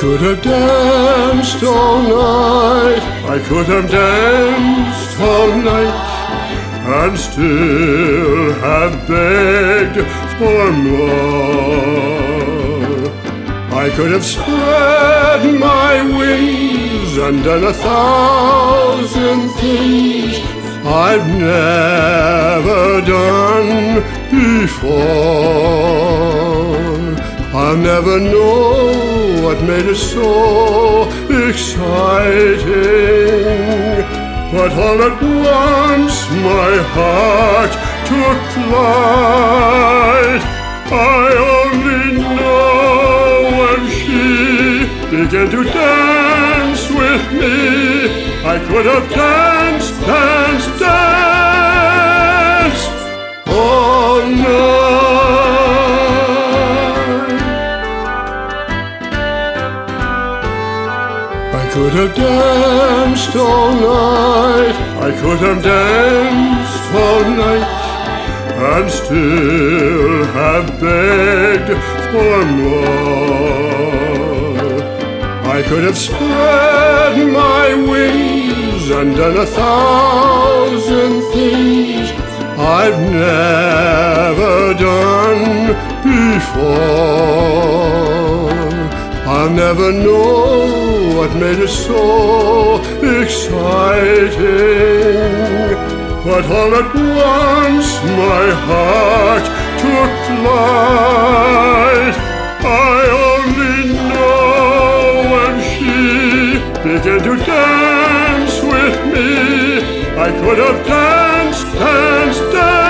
could have danced all night, I could have danced all night, and still have begged for more. I could have spread my wings and done 1,000 things I've never done before. I'll never know what made it so exciting, but all at once my heart took flight. I only know when she began to dance with me, I could have danced, danced, danced all night. I could have danced all night, I could have danced all night, and still have begged for more. I could have spread my wings and done 1,000 things I've never done before. I'll never know what made it so exciting, but all at once my heart took flight. I only know when she began to dance with me, I could have danced, danced, danced